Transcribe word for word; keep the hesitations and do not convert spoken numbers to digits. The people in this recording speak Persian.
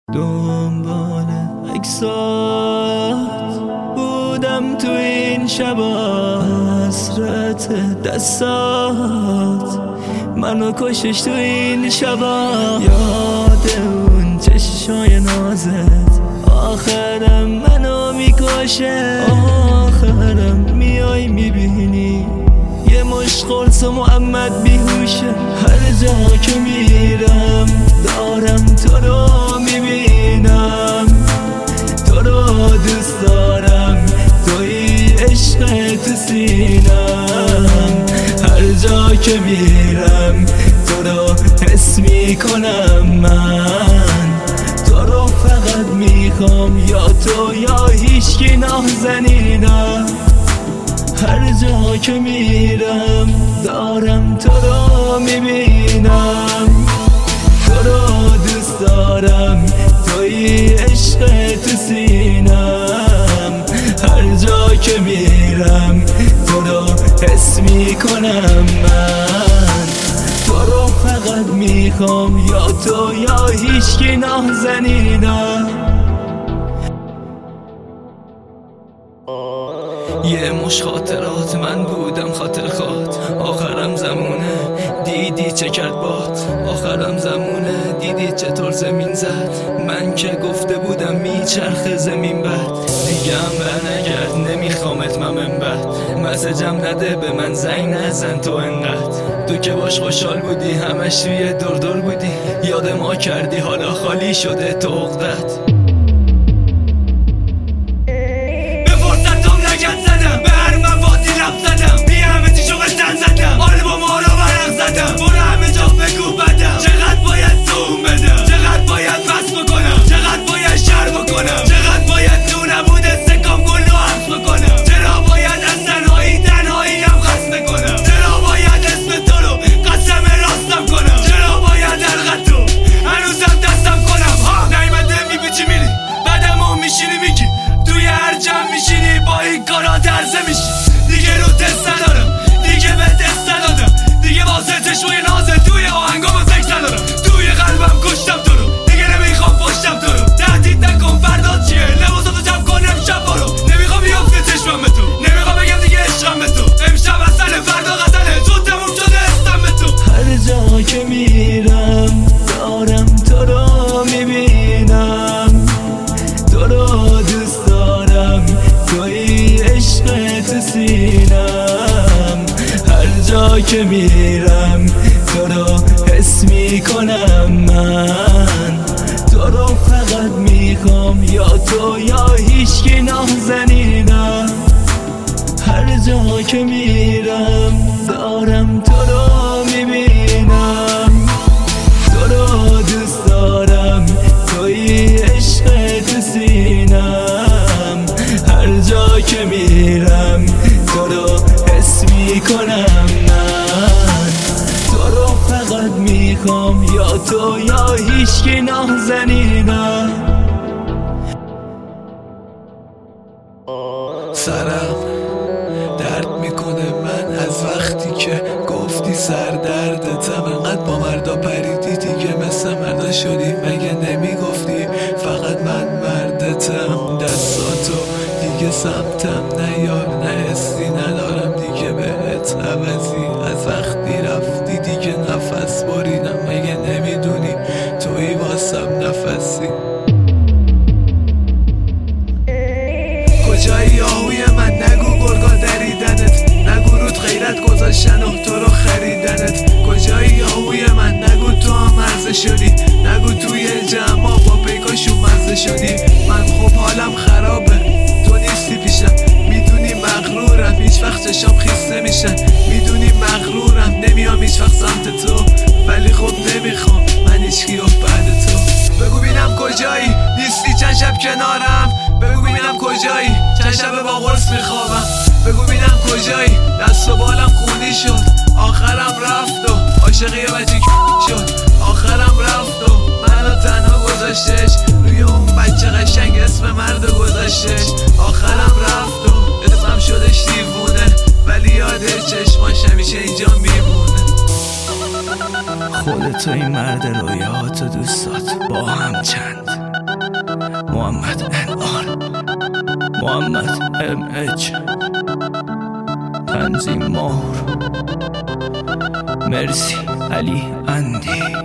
دنبال عکسات بودم تو این شبا، حسرت دستات منو کشش تو این شبا. یاد اون چشمای نازت آخرم منو میکشه، آخرم میای میبینی یه مشت قرص و محمد بیهوشه. هر جا که میرم دارم تو رو میبینم، تو رو دوست دارم، توی عشق تو سینم. هر جا که میرم تو رو حس میکنم، من تو رو فقط میخوام، یا تو یا هیچکی نازنینم. هر جا که میرم دارم تو رو میبینم، تو رو دوست دارم، توی عشق تو سینم. هر جا که میرم تو رو حس میکنم، من تو رو فقط میخوام، یا تو یا هیچکی نازنینم. یه مش خاطرات من بودم خاطر خوات، آخرم زمونه دیدی چه کرد باد، آخرم زمونه دیدی چطور زمین زد. من که گفته بودم میچرخه زمین بد، دیگه هم برنگرد نمیخوامت من بد. مسجم نده به من زنگ نزن تو انقدر، تو که باش خوشحال بودی همش توی دور دور بودی، یاد ما کردی حالا خالی شده تو عقدت. برو همه جا بگو بدم، چقدر باید دوم بدم، چقدر باید بس بکنم، چقدر باید شر بکنم، چقدر باید تو نبود استکام گلو حفظ بکنم، چرا باید از تنهایی تنهایی هم خسته کنم، چرا باید اسم تو رو قسم راستم کنم، چرا باید در تو هنوزم دستم کنم. ها نیمده میبیچی میری بعدم اون میشینی میگی توی هر جمع میشینی با این کارا درزه میشی. دیگه رو دست ندارم، دیگه به دست ندادم، دیگه واسه چشمای نازه توی آهنگام ذکر ندارم، توی قلبم کشتم تو رو، دیگه نمیخوام پشتم تو رو. تهدید نکن فردا چیه، لباساتو جمع کن امشب برو، نمیخوام بیفته چشمم به تو، نمیخوام بگم دیگه عشقم به تو، امشب اصله فردا غزله، زود تموم شده استم به تو. هر جا که میرم دارم تو رو میبینم، تو رو دوست دارم، توی عشق تو سینم. هر جا که میرم تو رو حس میکنم، من تو رو فقط میخوام، یا تو یا هیچکی نازنینم. هر جا که میرم دارم تو رو میبینم، تو رو دوست دارم، توی عشق تو سینم. هر جا که میرم تو رو حس میکنم، من تو رو فقط میخوام، یا تو یا هیچکی نازنینم. سرم درد میکنه من از وقتی که گفتی سر دردتم، انقدر با مردا پریدی دیگه مثل مردا شدی، مگه نمیگفتی فقط من مردتم. دستاتو دیگه سمتم نیار، نه حسی ندارم دیگه بهت عوضی، از وقتی رفتی دیگه نفس بریدم، مگه نمیدونی توی واسم نفسی. کجایی آهوی من نگو گرگا دریدنت، نگو رود غیرت گذاشتن و تو رو خریدنت. کجایی آهوی من نگو تو هم مرزه شدی، نگو توی جمع با پیکاشون مزه شدی. من خب حالم خرابه تو نیستی پیشم، میدونی مغرورم هیچ وقت چشام خیس نمیشن، میدونی مغرورم نمیام هیچ وقت سمت تو، ولی خب نمیخوام من هیچکی بعد تو. بگو بینم کجایی نیستی چند شب کنارم، بگو بینم کجایی چند شب با قرص میخوابم، بگو بینم کجایی دست و بالم خونی شد، آخرم رفت و عاشقی بچه شد، آخرم رفت و منو تنها گذاشتش، روی اون بچه قشنگ اسم مرد گذاشتش. آخرم رفت و اسمم شدش دیوونه، ولی یادش چشماش همیشه اینجا میمونه. خودت و این مرد رویات و دوستات با هم چند محمد ان آر، محمد ام اچ، تنظیم مهر، مرسی علی اندی.